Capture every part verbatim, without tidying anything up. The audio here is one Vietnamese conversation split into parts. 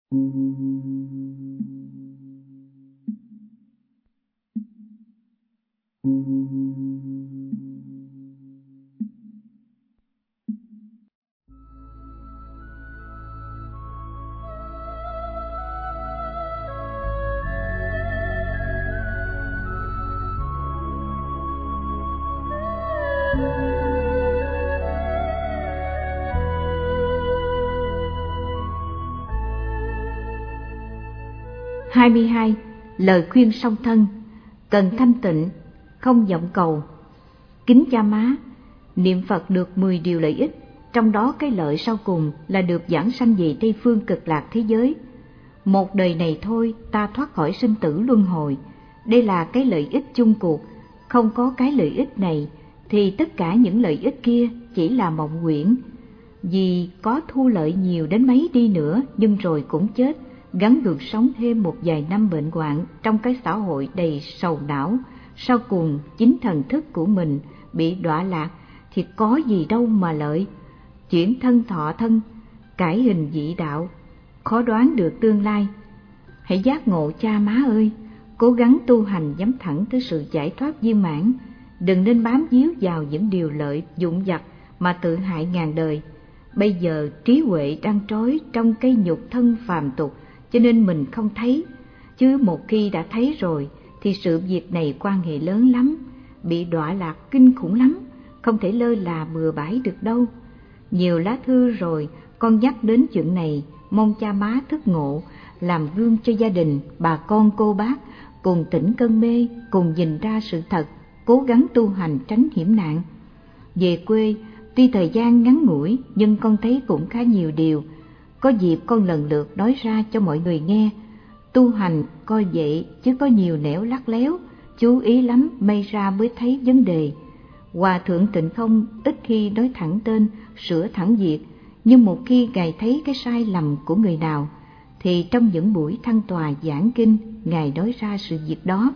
hai mươi hai. Lời khuyên song thân. Cần thanh tịnh, không vọng cầu. Kính cha má, niệm Phật được mười điều lợi ích, trong đó cái lợi sau cùng là được giảng sanh về Tây phương cực lạc thế giới. Một đời này thôi ta thoát khỏi sinh tử luân hồi. Đây là cái lợi ích chung cuộc. Không có cái lợi ích này thì tất cả những lợi ích kia chỉ là mộng huyễn. Vì có thu lợi nhiều đến mấy đi nữa nhưng rồi cũng chết, gắn gượng sống thêm một vài năm bệnh hoạn trong cái xã hội đầy sầu não. Sau cùng chính thần thức của mình bị đọa lạc thì có gì đâu mà lợi. Chuyển thân thọ thân, cải hình dị đạo, khó đoán được tương lai. Hãy giác ngộ cha má ơi, cố gắng tu hành nhắm thẳng tới sự giải thoát viên mãn. Đừng nên bám víu vào những điều lợi dụng vặt mà tự hại ngàn đời. Bây giờ trí huệ đang trói trong cái nhục thân phàm tục, cho nên mình không thấy. Chứ một khi đã thấy rồi thì sự việc này quan hệ lớn lắm, bị đọa lạc kinh khủng lắm, không thể lơ là bừa bãi được đâu. Nhiều lá thư rồi con nhắc đến chuyện này, mong cha má thức ngộ, làm gương cho gia đình, bà con cô bác, cùng tỉnh cơn mê, cùng nhìn ra sự thật, cố gắng tu hành tránh hiểm nạn. Về quê, tuy thời gian ngắn ngủi nhưng con thấy cũng khá nhiều điều. Có dịp con lần lượt nói ra cho mọi người nghe. Tu hành coi vậy chứ có nhiều nẻo lắt léo, chú ý lắm may ra mới thấy vấn đề. Hòa thượng Tịnh Không ít khi nói thẳng tên, sửa thẳng việc, nhưng một khi Ngài thấy cái sai lầm của người nào thì trong những buổi thăng tòa giảng kinh, Ngài nói ra sự việc đó.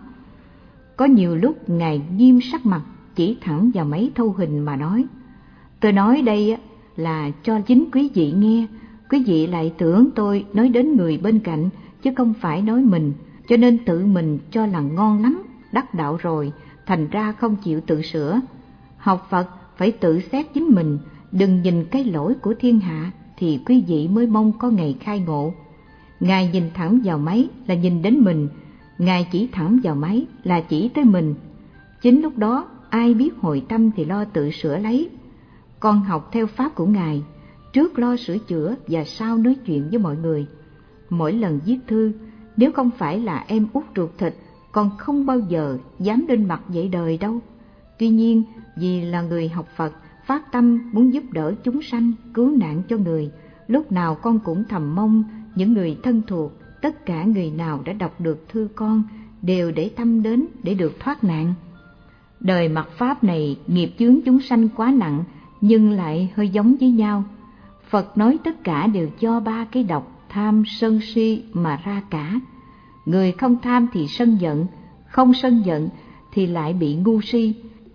Có nhiều lúc Ngài nghiêm sắc mặt, chỉ thẳng vào mấy thâu hình mà nói: tôi nói đây là cho chính quý vị nghe, quý vị lại tưởng tôi nói đến người bên cạnh chứ không phải nói mình, cho nên tự mình cho là ngon lắm, đắc đạo rồi, thành ra không chịu tự sửa. Học Phật phải tự xét chính mình, đừng nhìn cái lỗi của thiên hạ thì quý vị mới mong có ngày khai ngộ. Ngài nhìn thẳng vào máy là nhìn đến mình, Ngài chỉ thẳng vào máy là chỉ tới mình. Chính lúc đó ai biết hồi tâm thì lo tự sửa lấy. Con học theo pháp của Ngài, trước lo sửa chữa và sau nói chuyện với mọi người. Mỗi lần viết thư, nếu không phải là em út ruột thịt, con không bao giờ dám lên mặt dạy đời đâu. Tuy nhiên, vì là người học Phật, phát tâm muốn giúp đỡ chúng sanh, cứu nạn cho người, lúc nào con cũng thầm mong những người thân thuộc, tất cả người nào đã đọc được thư con đều để tâm đến để được thoát nạn. Đời mạt Pháp này nghiệp chướng chúng sanh quá nặng nhưng lại hơi giống với nhau. Phật nói tất cả đều do ba cái độc tham sân si mà ra cả. Người không tham thì sân giận, không sân giận thì lại bị ngu si.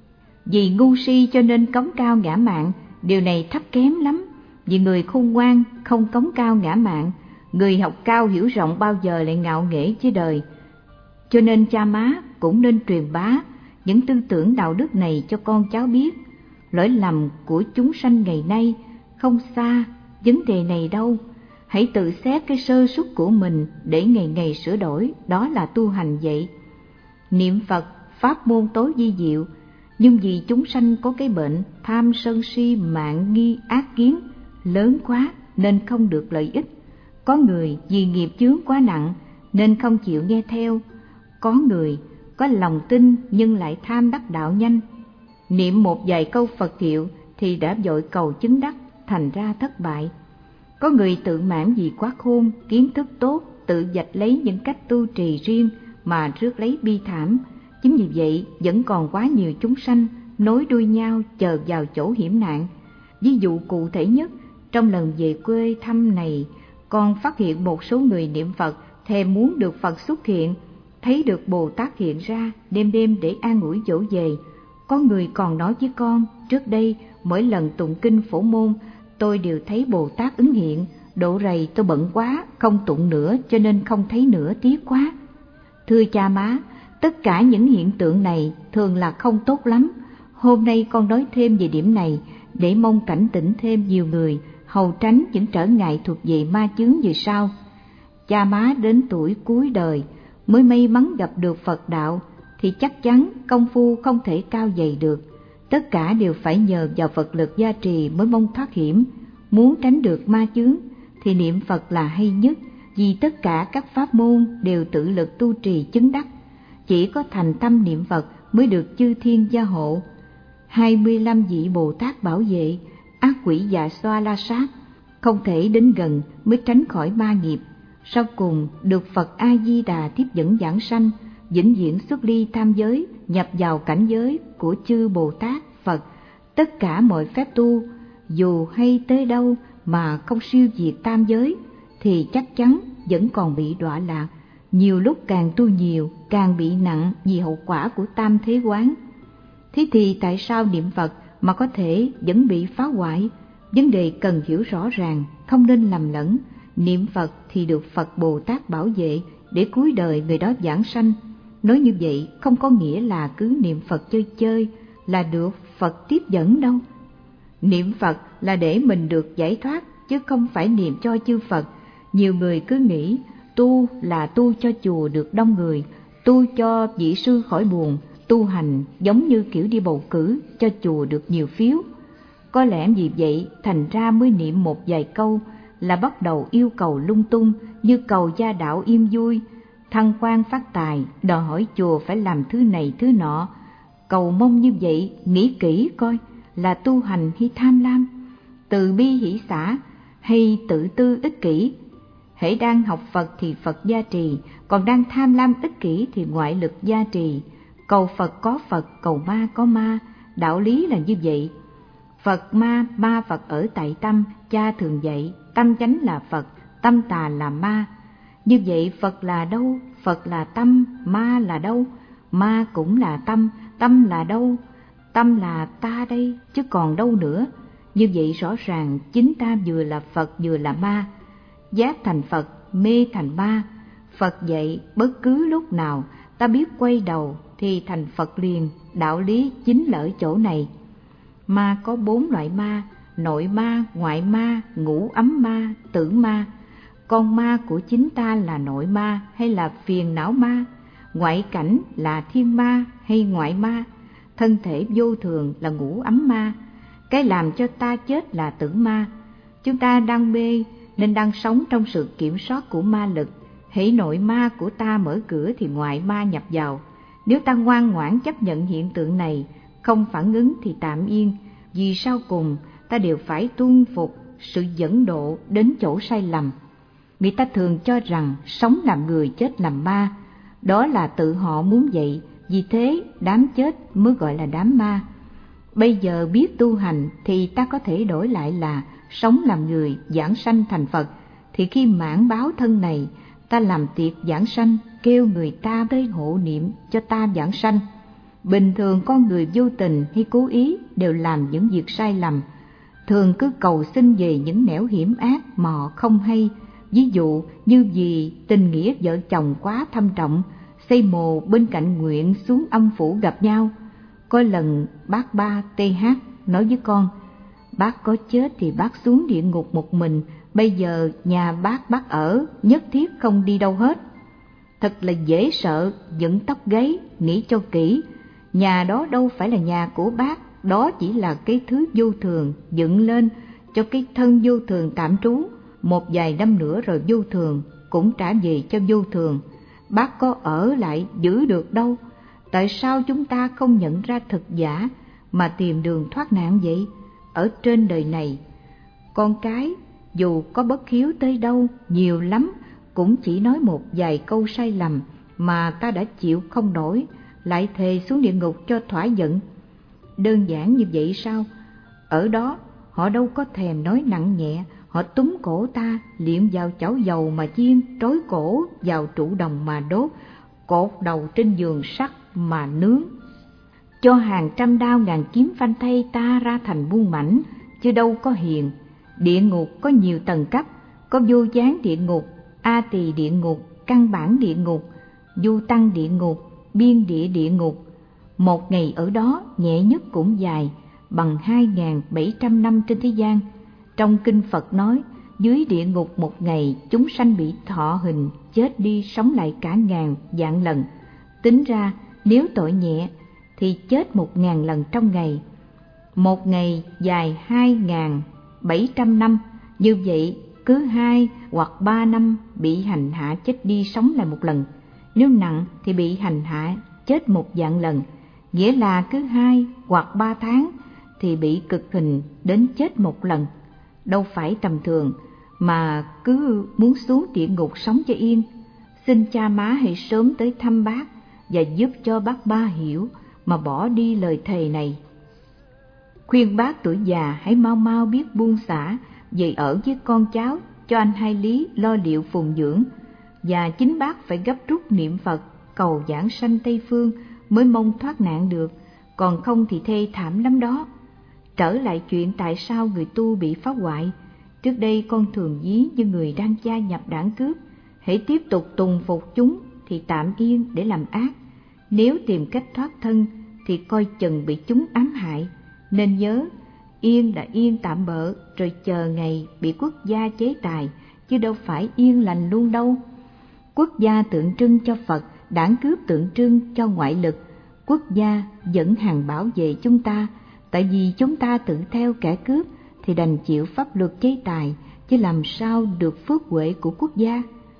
Vì ngu si cho nên cống cao ngã mạn, điều này thấp kém lắm. Vì người khôn ngoan không cống cao ngã mạn, người học cao hiểu rộng bao giờ lại ngạo nghễ với đời. Cho nên cha má cũng nên truyền bá những tư tưởng đạo đức này cho con cháu biết. Lỗi lầm của chúng sanh ngày nay không xa vấn đề này đâu. Hãy tự xét cái sơ suất của mình để ngày ngày sửa đổi, đó là tu hành vậy. Niệm Phật pháp môn tối vi diệu, nhưng vì chúng sanh có cái bệnh tham sân si mạn nghi ác kiến lớn quá nên không được lợi ích. Có người vì nghiệp chướng quá nặng nên không chịu nghe theo. Có người có lòng tin nhưng lại tham đắc đạo nhanh. Niệm một vài câu Phật hiệu thì đã vội cầu chứng đắc, thành ra thất bại. Có người tự mãn vì quá khôn, kiến thức tốt, tự vạch lấy những cách tu trì riêng mà rước lấy bi thảm. Chính vì vậy vẫn còn quá nhiều chúng sanh nối đuôi nhau chờ vào chỗ hiểm nạn. Ví dụ cụ thể nhất, trong lần về quê thăm này, con phát hiện một số người niệm Phật thèm muốn được Phật xuất hiện, thấy được Bồ Tát hiện ra đêm đêm để an ủi dỗ về. Có người còn nói với con, trước đây mỗi lần tụng kinh Phổ Môn tôi đều thấy Bồ Tát ứng hiện, Độ rầy tôi bận quá, không tụng nữa cho nên không thấy nữa, tiếc quá. Thưa cha má, tất cả những hiện tượng này thường là không tốt lắm. Hôm nay con nói thêm về điểm này để mong cảnh tỉnh thêm nhiều người, hầu tránh những trở ngại thuộc về ma chướng về sau. Cha má đến tuổi cuối đời mới may mắn gặp được Phật đạo thì chắc chắn công phu không thể cao dày được. Tất cả đều phải nhờ vào Phật lực gia trì mới mong thoát hiểm. Muốn tránh được ma chướng thì niệm Phật là hay nhất, vì tất cả các pháp môn đều tự lực tu trì chứng đắc. Chỉ có thành tâm niệm Phật mới được chư thiên gia hộ. hai mươi lăm vị Bồ Tát bảo vệ, ác quỷ dạ xoa la sát, không thể đến gần mới tránh khỏi ma nghiệp. Sau cùng được Phật A Di Đà tiếp dẫn giảng sanh, vĩnh viễn xuất ly tam giới, nhập vào cảnh giới của chư Bồ Tát Phật. Tất cả mọi phép tu dù hay tới đâu mà không siêu diệt tam giới thì chắc chắn vẫn còn bị đọa lạc. Nhiều lúc càng tu nhiều càng bị nặng vì hậu quả của tam thế quán. Thế thì tại sao niệm Phật mà có thể vẫn bị phá hoại? Vấn đề cần hiểu rõ ràng, không nên lầm lẫn. Niệm Phật thì được Phật Bồ Tát bảo vệ để cuối đời người đó giảng sanh. Nói như vậy không có nghĩa là cứ niệm Phật chơi chơi là được Phật tiếp dẫn đâu. Niệm Phật là để mình được giải thoát, chứ không phải niệm cho chư Phật. Nhiều người cứ nghĩ tu là tu cho chùa được đông người, tu cho vị sư khỏi buồn, tu hành giống như kiểu đi bầu cử cho chùa được nhiều phiếu. Có lẽ vì vậy thành ra mới niệm một vài câu là bắt đầu yêu cầu lung tung, như cầu gia đạo yên vui, thăng quan phát tài, đòi hỏi chùa phải làm thứ này thứ nọ. Cầu mong như vậy, nghĩ kỹ coi là tu hành hay tham lam, từ bi hỷ xả hay tự tư ích kỷ. Hễ đang học Phật thì Phật gia trì, còn đang tham lam ích kỷ thì ngoại lực gia trì. Cầu Phật có Phật, cầu ma có ma, đạo lý là như vậy. Phật ma, ma Phật ở tại tâm, cha thường dạy, tâm chánh là Phật, tâm tà là ma. Như vậy Phật là đâu? Phật là tâm, ma là đâu? Ma cũng là tâm, tâm là đâu? Tâm là ta đây, chứ còn đâu nữa. Như vậy rõ ràng chính ta vừa là Phật vừa là ma. Giác thành Phật, mê thành ma. Phật dạy bất cứ lúc nào ta biết quay đầu thì thành Phật liền, đạo lý chính là ở chỗ này. Ma có bốn loại ma: nội ma, ngoại ma, ngũ ấm ma, tử ma. Con ma của chính ta là nội ma hay là phiền não ma? Ngoại cảnh là thiên ma hay ngoại ma? Thân thể vô thường là ngũ ấm ma. Cái làm cho ta chết là tử ma. Chúng ta đang mê nên đang sống trong sự kiểm soát của ma lực. Hễ nội ma của ta mở cửa thì ngoại ma nhập vào. Nếu ta ngoan ngoãn chấp nhận hiện tượng này, không phản ứng thì tạm yên, vì sau cùng ta đều phải tuân phục sự dẫn độ đến chỗ sai lầm. Người ta thường cho rằng sống làm người chết làm ma, đó là tự họ muốn vậy, vì thế đám chết mới gọi là đám ma. Bây giờ biết tu hành thì ta có thể đổi lại là sống làm người, giảng sanh thành Phật. Thì khi mãn báo thân này, ta làm tiệc giảng sanh, kêu người ta tới hộ niệm cho ta giảng sanh. Bình thường con người vô tình hay cố ý đều làm những việc sai lầm, thường cứ cầu xin về những nẻo hiểm ác mà họ không hay. Ví dụ như vì tình nghĩa vợ chồng quá thâm trọng, xây mồ bên cạnh nguyện xuống âm phủ gặp nhau. Có lần bác Ba tê hát nói với con: bác có chết thì bác xuống địa ngục một mình, bây giờ nhà bác bác ở, nhất thiết không đi đâu hết. Thật là dễ sợ, dựng tóc gáy, nghĩ cho kỹ. Nhà đó đâu phải là nhà của bác, đó chỉ là cái thứ vô thường dựng lên cho cái thân vô thường tạm trú. Một vài năm nữa rồi vô thường cũng trả về cho vô thường. Bác có ở lại giữ được đâu. Tại sao chúng ta không nhận ra thực giả mà tìm đường thoát nạn vậy? Ở trên đời này, con cái dù có bất hiếu tới đâu, nhiều lắm cũng chỉ nói một vài câu sai lầm mà ta đã chịu không nổi, lại thề xuống địa ngục cho thỏa giận. Đơn giản như vậy sao? Ở đó họ đâu có thèm nói nặng nhẹ, họ túm cổ ta liệm vào chảo dầu mà chiên, trói cổ vào trụ đồng mà đốt, cột đầu trên giường sắt mà nướng, cho hàng trăm đao ngàn kiếm phanh thay ta ra thành muôn mảnh, chứ đâu có hiền. Địa ngục có nhiều tầng cấp, có vô gián địa ngục, a tỳ địa ngục, căn bản địa ngục, du tăng địa ngục, biên địa địa ngục. Một ngày ở đó nhẹ nhất cũng dài bằng hai nghìn bảy trăm năm trên thế gian. Trong kinh Phật nói, dưới địa ngục một ngày chúng sanh bị thọ hình, chết đi sống lại cả ngàn vạn lần. Tính ra nếu tội nhẹ thì chết một ngàn lần trong ngày. Một ngày dài hai nghìn bảy trăm năm, như vậy cứ hai hoặc ba năm bị hành hạ chết đi sống lại một lần. Nếu nặng thì bị hành hạ chết một vạn lần, nghĩa là cứ hai hoặc ba tháng thì bị cực hình đến chết một lần. Đâu phải tầm thường mà cứ muốn xuống địa ngục sống cho yên. Xin cha má hãy sớm tới thăm bác và giúp cho bác Ba hiểu mà bỏ đi lời thề này. Khuyên bác tuổi già hãy mau mau biết buông xả, về ở với con cháu, cho anh Hai Lý lo liệu phụng dưỡng, và chính bác phải gấp rút niệm Phật cầu giảng sanh Tây Phương mới mong thoát nạn được, còn không thì thê thảm lắm đó. Trở lại chuyện tại sao người tu bị phá hoại, trước đây con thường ví như người đang gia nhập đảng cướp, hãy tiếp tục tùng phục chúng thì tạm yên để làm ác, nếu tìm cách thoát thân thì coi chừng bị chúng ám hại. Nên nhớ, yên là yên tạm bợ, rồi chờ ngày bị quốc gia chế tài, chứ đâu phải yên lành luôn đâu. Quốc gia tượng trưng cho Phật, đảng cướp tượng trưng cho ngoại lực. Quốc gia dẫn hàng bảo vệ chúng ta, tại vì chúng ta tự theo kẻ cướp thì đành chịu pháp luật chế tài, chứ làm sao được phước huệ của quốc gia.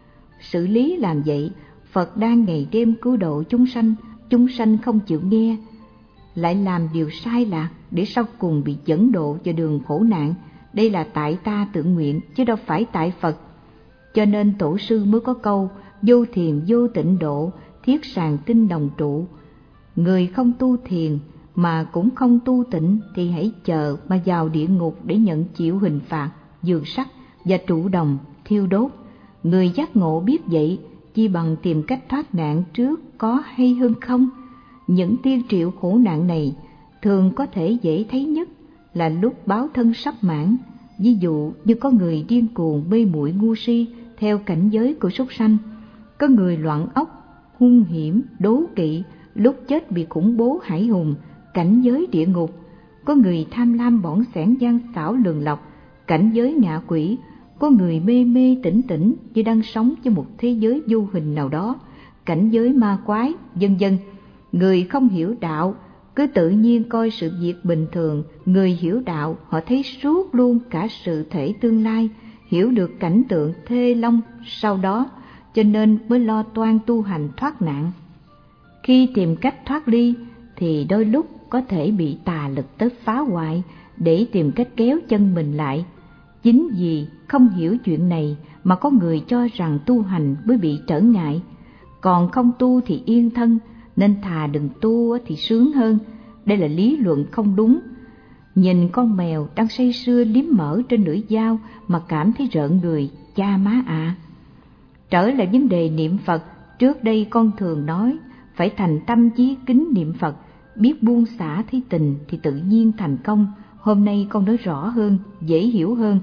Xử lý làm vậy, Phật đang ngày đêm cứu độ chúng sanh, chúng sanh không chịu nghe, lại làm điều sai lạc để sau cùng bị dẫn độ vào đường khổ nạn. Đây là tại ta tự nguyện chứ đâu phải tại Phật. Cho nên tổ sư mới có câu vô thiền vô tịnh độ, thiết sàng tinh đồng trụ. Người không tu thiền mà cũng không tu tịnh thì hãy chờ mà vào địa ngục để nhận chịu hình phạt, dường sắt và trụ đồng, thiêu đốt. Người giác ngộ biết vậy, chi bằng tìm cách thoát nạn trước có hay hơn không? Những tiên triệu khổ nạn này thường có thể dễ thấy nhất là lúc báo thân sắp mãn. Ví dụ như có người điên cuồng mê muội ngu si theo cảnh giới của súc sanh, có người loạn óc, hung hiểm, đố kỵ, lúc chết bị khủng bố hải hùng, cảnh giới địa ngục, có người tham lam bỏng xẻn gian xảo lường lọc, cảnh giới ngạ quỷ, có người mê mê tỉnh tỉnh như đang sống trong một thế giới vô hình nào đó, cảnh giới ma quái, vân vân. Người không hiểu đạo cứ tự nhiên coi sự việc bình thường, người hiểu đạo họ thấy suốt luôn cả sự thể tương lai, hiểu được cảnh tượng thê long sau đó, cho nên mới lo toan tu hành thoát nạn. Khi tìm cách thoát ly thì đôi lúc có thể bị tà lực tới phá hoại để tìm cách kéo chân mình lại. Chính vì không hiểu chuyện này mà có người cho rằng tu hành mới bị trở ngại, còn không tu thì yên thân, nên thà đừng tu thì sướng hơn. Đây là lý luận không đúng. Nhìn con mèo đang say sưa liếm mỡ trên lưỡi dao mà cảm thấy rợn người, cha má ạ. À. Trở lại vấn đề niệm Phật, trước đây con thường nói phải thành tâm chí kính niệm Phật, biết buông xả thấy tình thì tự nhiên thành công. Hôm nay con nói rõ hơn, dễ hiểu hơn.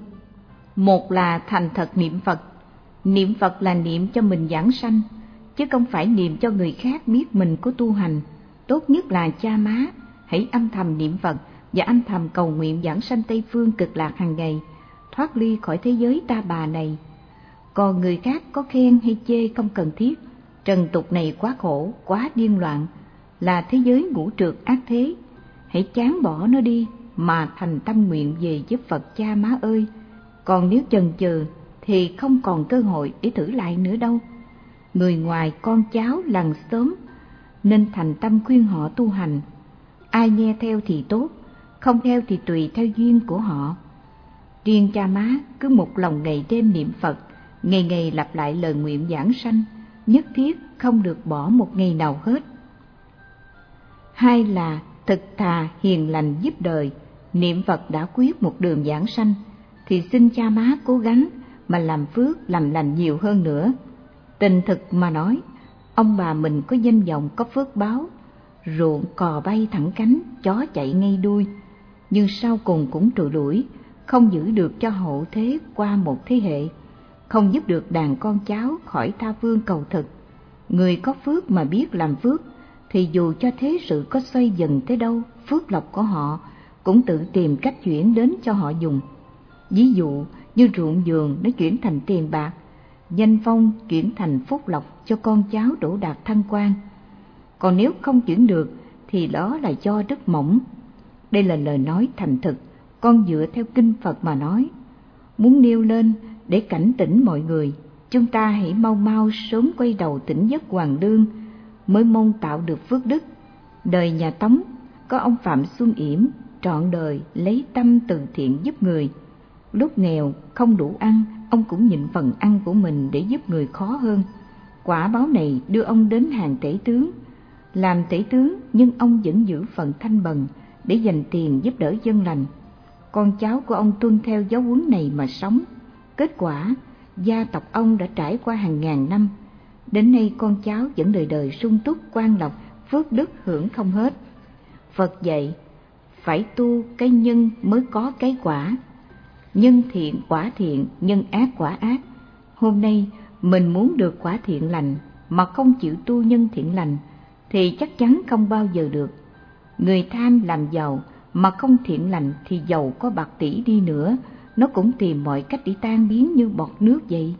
Một là thành thật niệm Phật. Niệm Phật là niệm cho mình giảng sanh, chứ không phải niệm cho người khác biết mình có tu hành. Tốt nhất là cha má hãy âm thầm niệm Phật và âm thầm cầu nguyện giảng sanh Tây Phương cực lạc hàng ngày, thoát ly khỏi thế giới ta bà này. Còn người khác có khen hay chê không cần thiết. Trần tục này quá khổ, quá điên loạn, là thế giới ngũ trượt ác thế. Hãy chán bỏ nó đi mà thành tâm nguyện về giúp Phật cha má ơi. Còn nếu chần chừ thì không còn cơ hội để thử lại nữa đâu. Người ngoài con cháu làng xóm nên thành tâm khuyên họ tu hành. Ai nghe theo thì tốt, không theo thì tùy theo duyên của họ. Riêng cha má cứ một lòng ngày đêm niệm Phật, ngày ngày lặp lại lời nguyện giảng sanh, nhất thiết không được bỏ một ngày nào hết. Hai là thực thà hiền lành giúp đời. Niệm Phật đã quyết một đường giảng sanh thì xin cha má cố gắng mà làm phước làm lành nhiều hơn nữa. Tình thực mà nói, ông bà mình có danh vọng, có phước báo, ruộng cò bay thẳng cánh, chó chạy ngay đuôi, nhưng sau cùng cũng trụi lủi, không giữ được cho hậu thế qua một thế hệ. không giúp được đàn con cháu khỏi tha phương cầu thực. Người có phước mà biết làm phước, thì dù cho thế sự có xoay dần tới đâu, phước lộc của họ cũng tự tìm cách chuyển đến cho họ dùng. Ví dụ như ruộng vườn nó chuyển thành tiền bạc, danh phong chuyển thành phúc lộc cho con cháu đỗ đạt thăng quan. Còn nếu không chuyển được thì đó là do đất mỏng. Đây là lời nói thành thực, con dựa theo kinh Phật mà nói. Muốn nêu lên để cảnh tỉnh mọi người, chúng ta hãy mau mau sớm quay đầu tỉnh giấc hoàn lương, mới mong tạo được phước đức. Đời nhà Tống có ông Phạm Xuân Yểm, trọn đời lấy tâm từ thiện giúp người. Lúc nghèo không đủ ăn, ông cũng nhịn phần ăn của mình để giúp người khó hơn. Quả báo này đưa ông đến hàng tể tướng. Làm tể tướng nhưng ông vẫn giữ phần thanh bần để dành tiền giúp đỡ dân lành. Con cháu của ông tuân theo giáo huấn này mà sống. Kết quả, gia tộc ông đã trải qua hàng ngàn năm. Đến nay con cháu vẫn đời đời sung túc, quan lộc, phước đức hưởng không hết. Phật dạy, phải tu cái nhân mới có cái quả. Nhân thiện quả thiện, nhân ác quả ác. Hôm nay mình muốn được quả thiện lành mà không chịu tu nhân thiện lành thì chắc chắn không bao giờ được. Người tham làm giàu mà không thiện lành thì giàu có bạc tỷ đi nữa, nó cũng tìm mọi cách để tan biến như bọt nước vậy.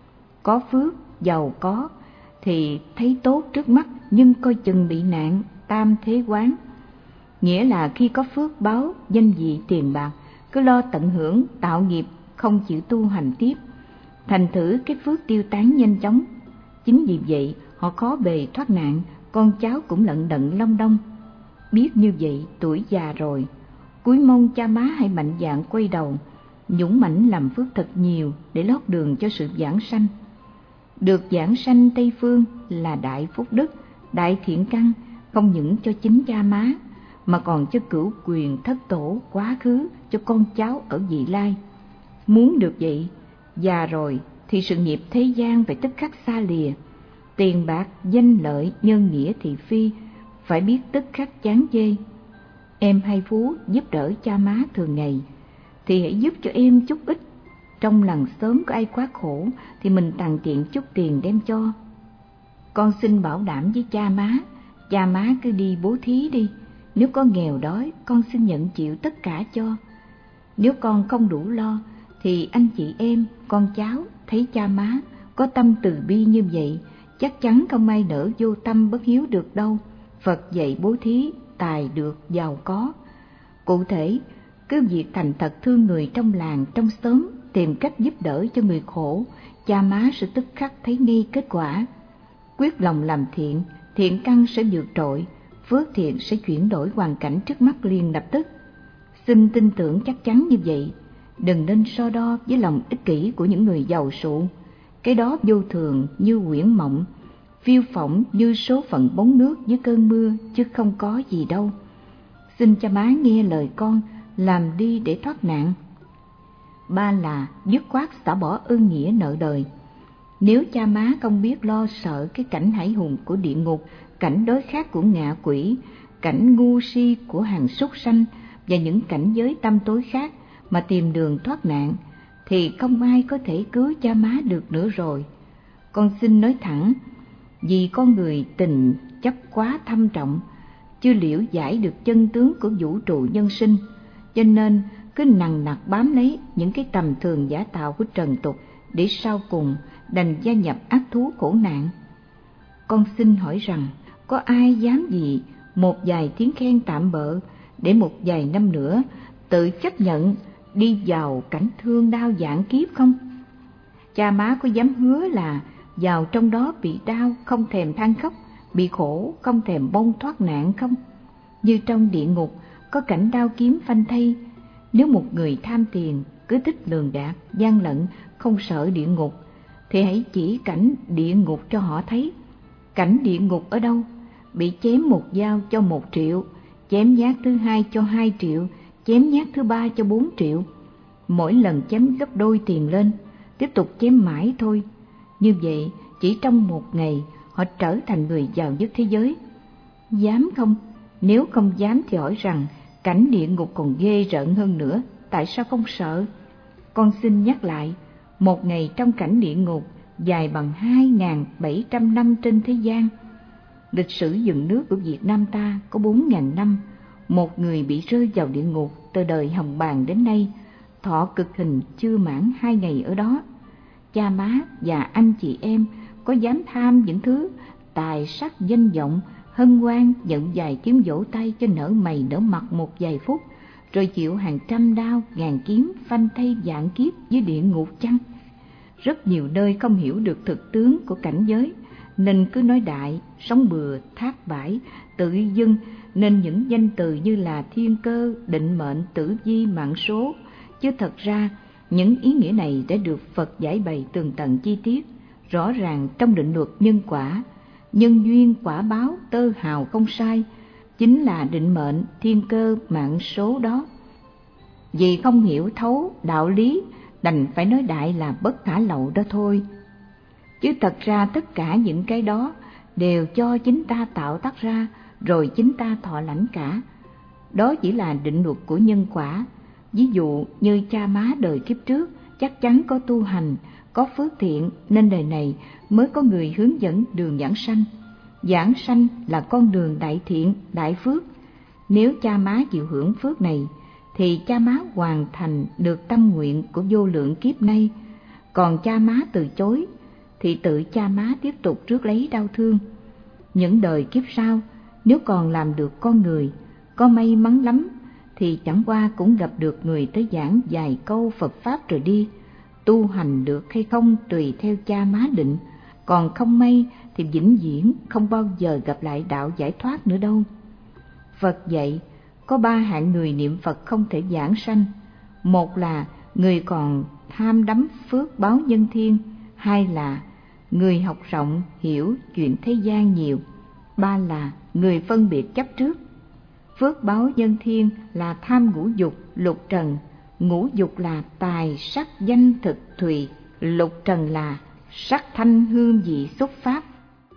Có phước, giàu có thì thấy tốt trước mắt, nhưng coi chừng bị nạn tam thế quán. Nghĩa là khi có phước báo, danh vị, tiền bạc, cứ lo tận hưởng, tạo nghiệp, không chịu tu hành tiếp, thành thử cái phước tiêu tán nhanh chóng. Chính vì vậy họ khó bề thoát nạn, con cháu cũng lận đận long đong. Biết như vậy, tuổi già rồi, cúi mong cha má hãy mạnh dạn quay đầu, dũng mãnh làm phước thật nhiều để lót đường cho sự giảng sanh. Được giảng sanh Tây Phương là đại phúc đức, đại thiện căn, không những cho chính cha má mà còn cho cửu quyền thất tổ quá khứ, cho con cháu ở vị lai. Muốn được vậy, già rồi thì sự nghiệp thế gian phải tức khắc xa lìa. Tiền bạc, danh lợi, nhân nghĩa thị phi phải biết tức khắc chán chê. Em hay phú giúp đỡ cha má thường ngày thì hãy giúp cho em chút ít. Trong làng xóm có ai quá khổ thì mình tặng tiện chút tiền đem cho. Con xin bảo đảm với cha má, cha má cứ đi bố thí đi. Nếu có nghèo đói, con xin nhận chịu tất cả cho. Nếu con không đủ lo thì anh chị em, con cháu thấy cha má có tâm từ bi như vậy, chắc chắn không ai nỡ vô tâm bất hiếu được đâu. Phật dạy bố thí, tài được, giàu có. Cụ thể, cứ việc thành thật thương người trong làng, trong xóm, tìm cách giúp đỡ cho người khổ, cha má sẽ tức khắc thấy ngay kết quả. Quyết lòng làm thiện, thiện căn sẽ vượt trội, phước thiện sẽ chuyển đổi hoàn cảnh trước mắt liền lập tức. Xin tin tưởng chắc chắn như vậy, đừng nên so đo với lòng ích kỷ của những người giàu sụ. Cái đó vô thường như huyễn mộng, phiêu phỏng như số phận bóng nước dưới cơn mưa, chứ không có gì đâu. Xin cha má nghe lời con, làm đi để thoát nạn. Ba là dứt khoát xả bỏ ơn nghĩa nợ đời. Nếu cha má không biết lo sợ cái cảnh hải hùng của địa ngục, cảnh đói khát của ngạ quỷ, cảnh ngu si của hàng súc sanh và những cảnh giới tăm tối khác mà tìm đường thoát nạn, thì không ai có thể cứu cha má được nữa rồi. Con xin nói thẳng, vì con người tình chấp quá thâm trọng, chưa liễu giải được chân tướng của vũ trụ nhân sinh, cho nên cứ nằng nặc bám lấy những cái tầm thường giả tạo của trần tục, để sau cùng đành gia nhập ác thú khổ nạn. Con xin hỏi rằng, có ai dám gì một vài tiếng khen tạm bợ để một vài năm nữa tự chấp nhận đi vào cảnh thương đau vạn kiếp không? Cha má có dám hứa là vào trong đó bị đau không thèm than khóc, bị khổ không thèm bông thoát nạn không? Như trong địa ngục có cảnh đao kiếm phanh thây, nếu một người tham tiền cứ thích lường gạt, gian lận, không sợ địa ngục, thì hãy chỉ cảnh địa ngục cho họ thấy. Cảnh địa ngục ở đâu? Bị chém một dao cho một triệu, chém nhát thứ hai cho hai triệu, chém nhát thứ ba cho bốn triệu. Mỗi lần chém gấp đôi tiền lên, tiếp tục chém mãi thôi. Như vậy, chỉ trong một ngày, họ trở thành người giàu nhất thế giới. Dám không? Nếu không dám thì hỏi rằng, cảnh địa ngục còn ghê rợn hơn nữa, tại sao không sợ? Con xin nhắc lại, một ngày trong cảnh địa ngục dài bằng hai nghìn bảy trăm năm trên thế gian. Lịch sử dựng nước của Việt Nam ta có bốn nghìn năm, một người bị rơi vào địa ngục từ đời Hồng Bàng đến nay, thọ cực hình chưa mãn hai ngày ở đó. Cha má và anh chị em có dám tham những thứ tài sắc danh vọng, hân hoan nhận vài tiếng vỗ tay cho nở mày nở mặt một vài phút, rồi chịu hàng trăm đao ngàn kiếm phanh thay vạn kiếp dưới địa ngục chăng? Rất nhiều nơi không hiểu được thực tướng của cảnh giới, nên cứ nói đại, sống bừa, thác bãi, tự dưng, nên những danh từ như là thiên cơ, định mệnh, tử vi, mạng số, chứ thật ra những ý nghĩa này đã được Phật giải bày tường tận chi tiết, rõ ràng trong định luật nhân quả. Nhân duyên quả báo tơ hào không sai, chính là định mệnh, thiên cơ, mạng số đó. Vì không hiểu thấu đạo lý, đành phải nói đại là bất khả lậu đó thôi. Chứ thật ra tất cả những cái đó đều cho chính ta tạo tác ra, rồi chính ta thọ lãnh cả. Đó chỉ là định luật của nhân quả. Ví dụ như cha má đời kiếp trước chắc chắn có tu hành, có phước thiện, nên đời này mới có người hướng dẫn đường giảng sanh. Giảng sanh là con đường đại thiện, đại phước. Nếu cha má chịu hưởng phước này, thì cha má hoàn thành được tâm nguyện của vô lượng kiếp nay. Còn cha má từ chối, thì tự cha má tiếp tục rước lấy đau thương. Những đời kiếp sau, nếu còn làm được con người, có may mắn lắm, thì chẳng qua cũng gặp được người tới giảng vài câu Phật Pháp rồi đi. Tu hành được hay không tùy theo cha má định, còn không may thì vĩnh viễn không bao giờ gặp lại đạo giải thoát nữa đâu. Phật dạy, có ba hạng người niệm Phật không thể giảng sanh. Một là người còn tham đắm phước báo nhân thiên, hai là người học rộng hiểu chuyện thế gian nhiều, ba là người phân biệt chấp trước. Phước báo nhân thiên là tham ngũ dục, lục trần. Ngũ dục là tài, sắc, danh, thực, thùy. Lục trần là sắc, thanh, hương, vị, xúc, pháp.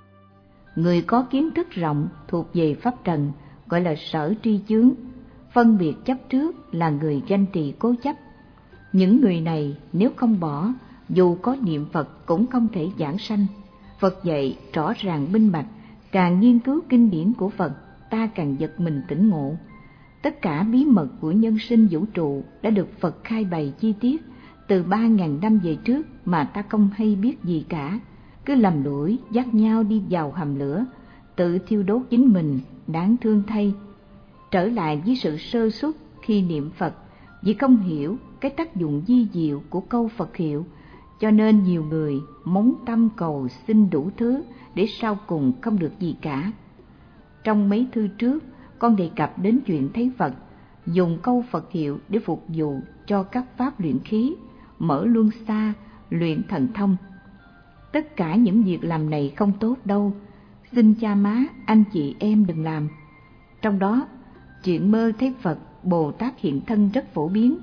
Người có kiến thức rộng thuộc về pháp trần, gọi là sở tri chướng. Phân biệt chấp trước là người ganh tị cố chấp. Những người này nếu không bỏ, dù có niệm Phật cũng không thể giảng sanh. Phật dạy rõ ràng minh bạch, càng nghiên cứu kinh điển của Phật, ta càng giật mình tỉnh ngộ. Tất cả bí mật của nhân sinh vũ trụ đã được Phật khai bày chi tiết từ ba ngàn năm về trước mà ta không hay biết gì cả. Cứ lầm lũi dắt nhau đi vào hầm lửa, tự thiêu đốt chính mình, đáng thương thay. Trở lại với sự sơ suất khi niệm Phật, vì không hiểu cái tác dụng vi diệu của câu Phật hiệu, cho nên nhiều người móng tâm cầu xin đủ thứ để sau cùng không được gì cả. Trong mấy thư trước, con đề cập đến chuyện thấy Phật dùng câu Phật hiệu để phục vụ cho các pháp luyện khí, mở luân xa, luyện thần thông. Tất cả những việc làm này không tốt đâu, xin cha má, anh chị em đừng làm. Trong đó, chuyện mơ thấy Phật, Bồ Tát hiện thân rất phổ biến.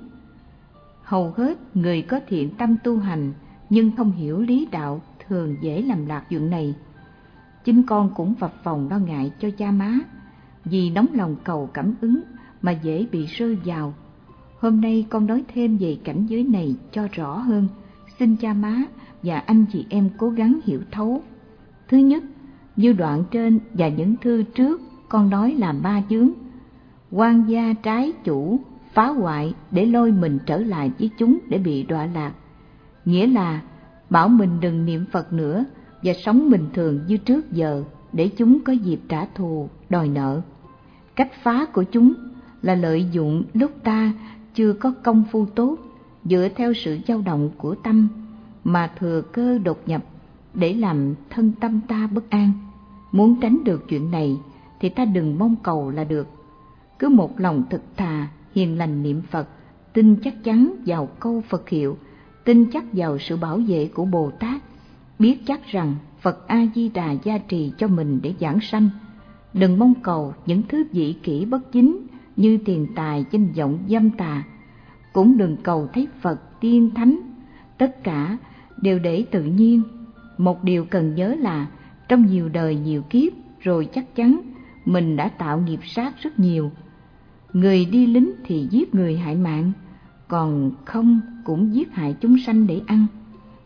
Hầu hết người có thiện tâm tu hành nhưng không hiểu lý đạo thường dễ làm lạc chuyện này. Chính con cũng phập phồng lo ngại cho cha má, vì nóng lòng cầu cảm ứng mà dễ bị rơi vào. Hôm nay con nói thêm về cảnh giới này cho rõ hơn, xin cha má và anh chị em cố gắng hiểu thấu. Thứ nhất, như đoạn trên và những thư trước con nói là ba chướng: quan gia trái chủ, phá hoại để lôi mình trở lại với chúng để bị đọa lạc. Nghĩa là bảo mình đừng niệm Phật nữa và sống bình thường như trước giờ để chúng có dịp trả thù, đòi nợ. Cách phá của chúng là lợi dụng lúc ta chưa có công phu tốt, dựa theo sự dao động của tâm mà thừa cơ đột nhập để làm thân tâm ta bất an. Muốn tránh được chuyện này thì ta đừng mong cầu là được. Cứ một lòng thực thà, hiền lành niệm Phật, tin chắc chắn vào câu Phật hiệu, tin chắc vào sự bảo vệ của Bồ Tát, biết chắc rằng Phật A-di-đà gia trì cho mình để giảng sanh. Đừng mong cầu những thứ vị kỷ bất chính như tiền tài, danh vọng, dâm tà. Cũng đừng cầu thấy Phật, tiên, thánh. Tất cả đều để tự nhiên. Một điều cần nhớ là trong nhiều đời nhiều kiếp rồi chắc chắn mình đã tạo nghiệp sát rất nhiều. Người đi lính thì giết người hại mạng, còn không cũng giết hại chúng sanh để ăn.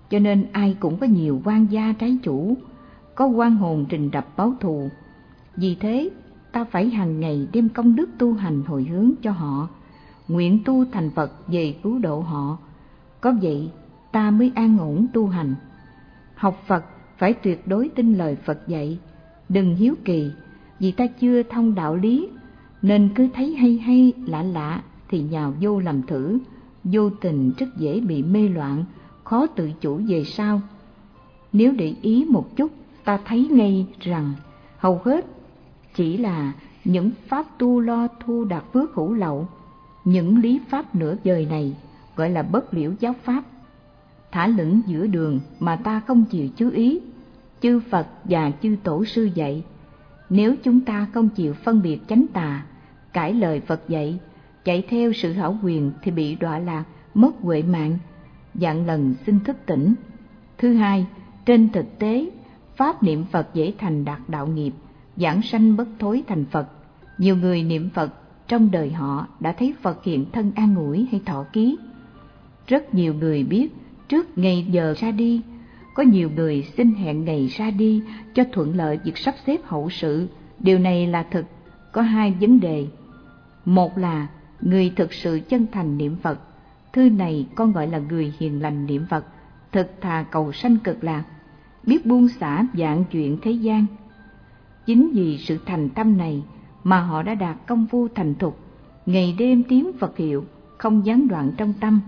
cho nên ai cũng có nhiều quan gia trái chủ, có oan hồn trình đập báo thù. Vì thế, ta phải hàng ngày đem công đức tu hành hồi hướng cho họ, nguyện tu thành Phật về cứu độ họ. Có vậy, ta mới an ổn tu hành. Học Phật phải tuyệt đối tin lời Phật dạy, đừng hiếu kỳ, vì ta chưa thông đạo lý, nên cứ thấy hay hay, lạ lạ thì nhào vô làm thử, vô tình rất dễ bị mê loạn, khó tự chủ về sau. Nếu để ý một chút, ta thấy ngay rằng hầu hết chỉ là những pháp tu lo thu đạt phước hữu lậu, những lý pháp nửa vời này gọi là bất liễu giáo pháp, thả lửng giữa đường mà ta không chịu chú ý. Chư Phật và chư Tổ sư dạy, nếu chúng ta không chịu phân biệt chánh tà, cãi lời Phật dạy, chạy theo sự hão quyền thì bị đọa lạc, mất huệ mạng, vạn lần xin thức tỉnh. Thứ hai, trên thực tế, pháp niệm Phật dễ thành đạt đạo nghiệp, vãng sanh bất thối thành Phật. Nhiều người niệm Phật trong đời họ đã thấy Phật hiện thân an ủi hay thọ ký. Rất nhiều người biết trước ngày giờ ra đi, có nhiều người xin hẹn ngày ra đi cho thuận lợi việc sắp xếp hậu sự. Điều này là thực, có hai vấn đề. Một là người thực sự chân thành niệm Phật, thư này con gọi là người hiền lành niệm Phật, thực thà cầu sanh cực lạc, biết buông xả vạn chuyện thế gian. Chính vì sự thành tâm này mà họ đã đạt công phu thành thục, ngày đêm tiếng Phật hiệu, không gián đoạn trong tâm.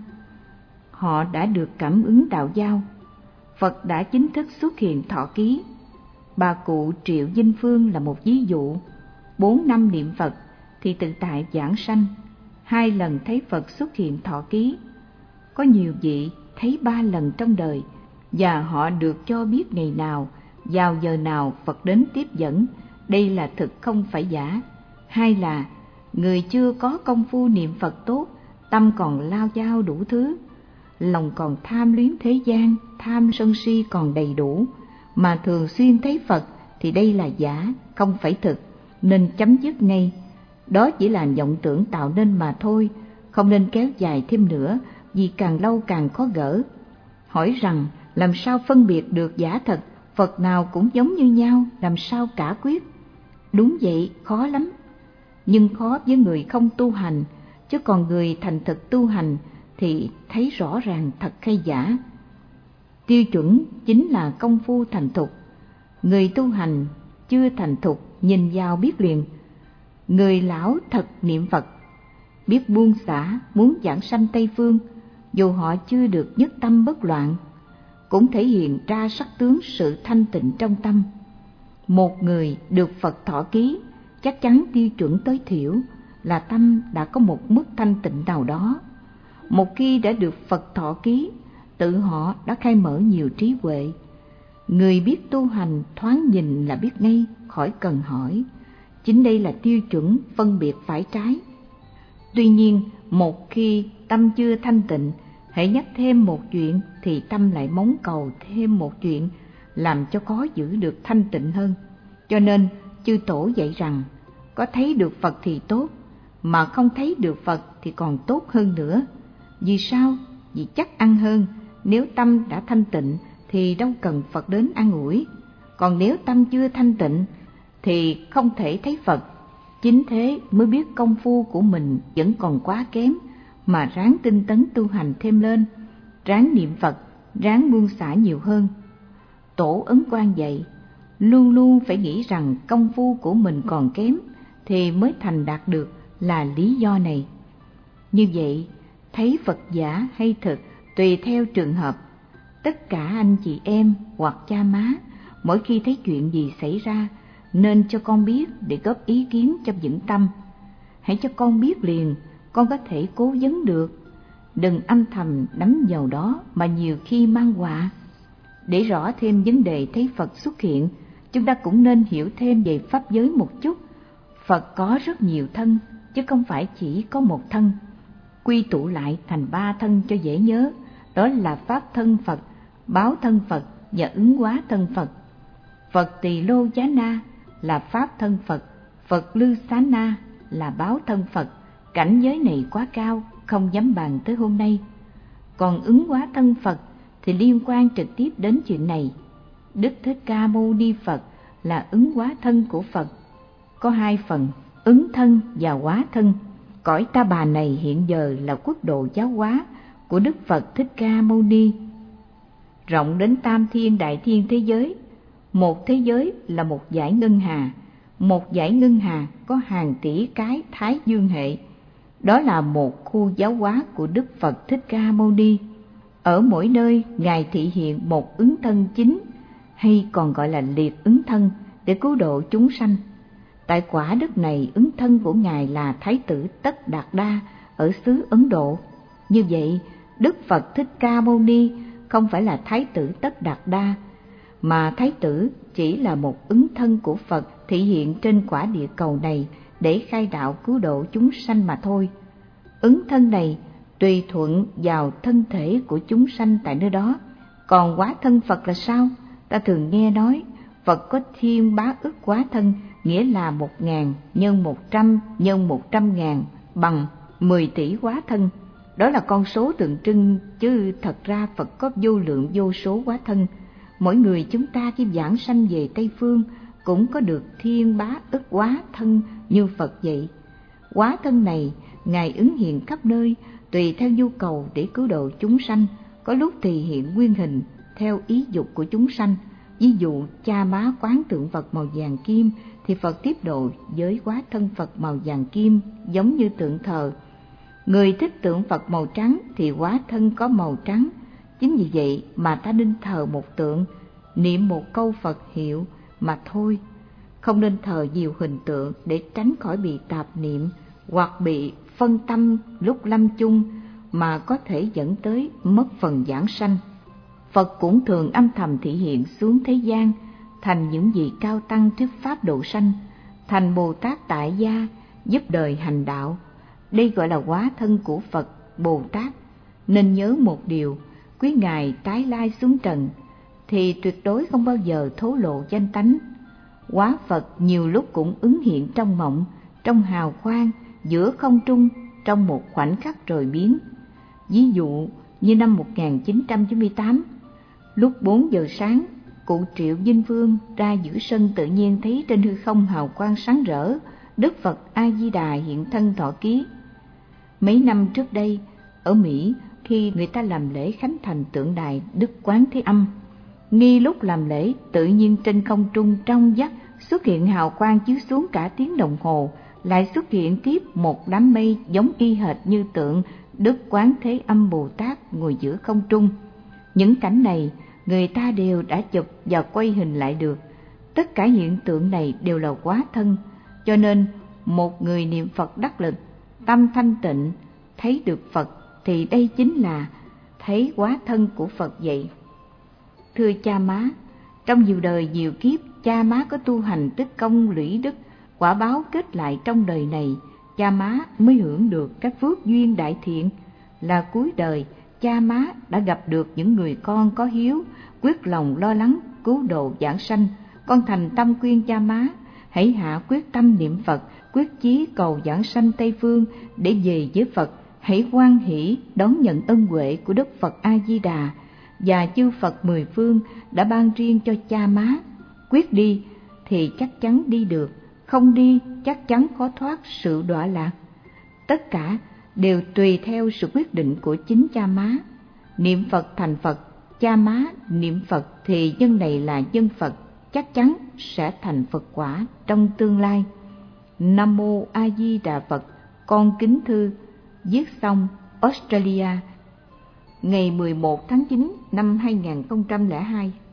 Họ đã được cảm ứng đạo giao, Phật đã chính thức xuất hiện thọ ký. Bà cụ Triệu Vinh Phương là một ví dụ. Bốn năm niệm Phật thì tự tại vãng sanh, hai lần thấy Phật xuất hiện thọ ký. Có nhiều vị thấy ba lần trong đời, và họ được cho biết ngày nào, vào giờ nào Phật đến tiếp dẫn. Đây là thực không phải giả. Hai là người chưa có công phu niệm Phật tốt, tâm còn lao dao đủ thứ, lòng còn tham luyến thế gian, tham sân si còn đầy đủ, mà thường xuyên thấy Phật thì đây là giả, không phải thực, nên chấm dứt ngay. Đó chỉ là vọng tưởng tạo nên mà thôi, không nên kéo dài thêm nữa, vì càng lâu càng khó gỡ. Hỏi rằng làm sao phân biệt được giả thật, Phật nào cũng giống như nhau, làm sao cả quyết? Đúng vậy, khó lắm, nhưng khó với người không tu hành, chứ còn người thành thực tu hành thì thấy rõ ràng thật hay giả. Tiêu chuẩn chính là công phu thành thục. Người tu hành chưa thành thục nhìn vào biết liền. Người lão thật niệm Phật, biết buông xả, muốn giảng sanh Tây Phương, dù họ chưa được nhất tâm bất loạn, cũng thể hiện ra sắc tướng sự thanh tịnh trong tâm. Một người được Phật thọ ký, chắc chắn tiêu chuẩn tối thiểu là tâm đã có một mức thanh tịnh nào đó. Một khi đã được Phật thọ ký, tự họ đã khai mở nhiều trí huệ. Người biết tu hành thoáng nhìn là biết ngay, khỏi cần hỏi. Chính đây là tiêu chuẩn phân biệt phải trái. Tuy nhiên, một khi tâm chưa thanh tịnh, hãy nhắc thêm một chuyện thì tâm lại mong cầu thêm một chuyện, làm cho khó giữ được thanh tịnh hơn. Cho nên, chư Tổ dạy rằng, có thấy được Phật thì tốt, mà không thấy được Phật thì còn tốt hơn nữa. Vì sao? Vì chắc ăn hơn. Nếu tâm đã thanh tịnh thì đâu cần Phật đến an ủi. Còn nếu tâm chưa thanh tịnh thì không thể thấy Phật. Chính thế mới biết công phu của mình vẫn còn quá kém, mà ráng tinh tấn tu hành thêm lên, ráng niệm Phật, ráng buông xả nhiều hơn. Tổ Ấn Quang dạy, luôn luôn phải nghĩ rằng công phu của mình còn kém thì mới thành đạt được, là lý do này. Như vậy, thấy Phật giả hay thực tùy theo trường hợp. Tất cả anh chị em hoặc cha má, mỗi khi thấy chuyện gì xảy ra, nên cho con biết để góp ý kiến cho vững tâm. Hãy cho con biết liền, con có thể cố vấn được. Đừng âm thầm đắm vào đó mà nhiều khi mang họa. Để rõ thêm vấn đề thấy Phật xuất hiện, chúng ta cũng nên hiểu thêm về pháp giới một chút. Phật có rất nhiều thân, chứ không phải chỉ có một thân. Quy tụ lại thành ba thân cho dễ nhớ, đó là Pháp thân Phật, Báo thân Phật và Ứng hóa thân Phật. Phật Tỳ Lô Giá Na là Pháp thân Phật, Phật Lư Xá Na là Báo thân Phật. Cảnh giới này quá cao, không dám bàn tới hôm nay. Còn Ứng hóa thân Phật thì liên quan trực tiếp đến chuyện này. Đức Thích Ca Mâu Ni Phật là ứng hóa thân của Phật, có hai phần, ứng thân và hóa thân. Cõi Ta Bà này hiện giờ là quốc độ giáo hóa của Đức Phật Thích Ca Mâu Ni, rộng đến tam thiên đại thiên thế giới. Một thế giới là một dải ngân hà, một dải ngân hà có hàng tỷ cái thái dương hệ. Đó là một khu giáo hóa của Đức Phật Thích Ca Mâu Ni. Ở mỗi nơi Ngài thị hiện một ứng thân chính, hay còn gọi là liệt ứng thân, để cứu độ chúng sanh. Tại quả đất này, ứng thân của Ngài là Thái tử Tất Đạt Đa ở xứ Ấn Độ. Như vậy, Đức Phật Thích Ca Mâu Ni không phải là Thái tử Tất Đạt Đa, mà Thái tử chỉ là một ứng thân của Phật thị hiện trên quả địa cầu này để khai đạo cứu độ chúng sanh mà thôi. Ứng thân này tùy thuận vào thân thể của chúng sanh tại nơi đó. Còn hóa thân Phật là sao? Ta thường nghe nói Phật có thiên bá ức hóa thân, nghĩa là một ngàn nhân một trăm nhân một trăm ngàn bằng mười tỷ hóa thân. Đó là con số tượng trưng, chứ thật ra Phật có vô lượng vô số hóa thân. Mỗi người chúng ta khi giảng sanh về Tây Phương cũng có được thiên bá ức hóa thân như Phật vậy. Hóa thân này Ngài ứng hiện khắp nơi tùy theo nhu cầu để cứu độ chúng sanh, có lúc thì hiện nguyên hình theo ý dục của chúng sanh. Ví dụ Cha Má quán tượng Phật màu vàng kim thì Phật tiếp độ với hóa thân Phật màu vàng kim giống như tượng thờ. Người thích tượng Phật màu trắng thì hóa thân có màu trắng. Chính vì vậy mà ta nên thờ một tượng, niệm một câu Phật hiệu mà thôi. Không nên thờ nhiều hình tượng để tránh khỏi bị tạp niệm hoặc bị phân tâm lúc lâm chung, mà có thể dẫn tới mất phần giảng sanh. Phật cũng thường âm thầm thị hiện xuống thế gian, thành những vị cao tăng thuyết pháp độ sanh, thành Bồ Tát tại gia giúp đời hành đạo. Đây gọi là hóa thân của Phật Bồ Tát. Nên nhớ một điều, quý ngài tái lai xuống trần thì tuyệt đối không bao giờ thố lộ danh tánh. Hóa Phật nhiều lúc cũng ứng hiện trong mộng, trong hào quang, giữa không trung, trong một khoảnh khắc rồi biến. Ví dụ như năm một nghìn chín trăm chín mươi tám, lúc bốn giờ sáng, cụ Triệu Vinh Vương ra giữa sân tự nhiên thấy trên hư không hào quang sáng rỡ, Đức Phật A Di Đà hiện thân thọ ký. Mấy năm trước đây, ở Mỹ, khi người ta làm lễ khánh thành tượng đài Đức Quán Thế Âm, nghi lúc làm lễ, tự nhiên trên không trung trong vắt xuất hiện hào quang chiếu xuống cả tiếng đồng hồ, lại xuất hiện tiếp một đám mây giống y hệt như tượng Đức Quán Thế Âm Bồ Tát ngồi giữa không trung. Những cảnh này người ta đều đã chụp và quay hình lại được. Tất cả hiện tượng này đều là hóa thân, cho nên một người niệm Phật đắc lực, tâm thanh tịnh, thấy được Phật thì đây chính là thấy hóa thân của Phật vậy. Thưa Cha Má, trong nhiều đời nhiều kiếp, Cha Má có tu hành tích công lũy đức, quả báo kết lại trong đời này, Cha Má mới hưởng được các phước duyên đại thiện. Là cuối đời, Cha Má đã gặp được những người con có hiếu, quyết lòng lo lắng cứu độ giảng sanh. Con thành tâm khuyên Cha Má hãy hạ quyết tâm niệm Phật, quyết chí cầu giảng sanh Tây Phương để về với Phật. Hãy hoan hỷ đón nhận ân huệ của Đức Phật A Di Đà và chư Phật mười phương đã ban riêng cho Cha Má. Quyết đi thì chắc chắn đi được, không đi chắc chắn khó thoát sự đọa lạc. Tất cả đều tùy theo sự quyết định của chính Cha Má. Niệm Phật thành Phật, Cha Má niệm Phật thì nhân này là nhân Phật, chắc chắn sẽ thành Phật quả trong tương lai. Nam Mô A Di Đà Phật. Con kính thư viết xong Australia ngày mười một tháng chín năm hai nghìn không trăm lẻ hai.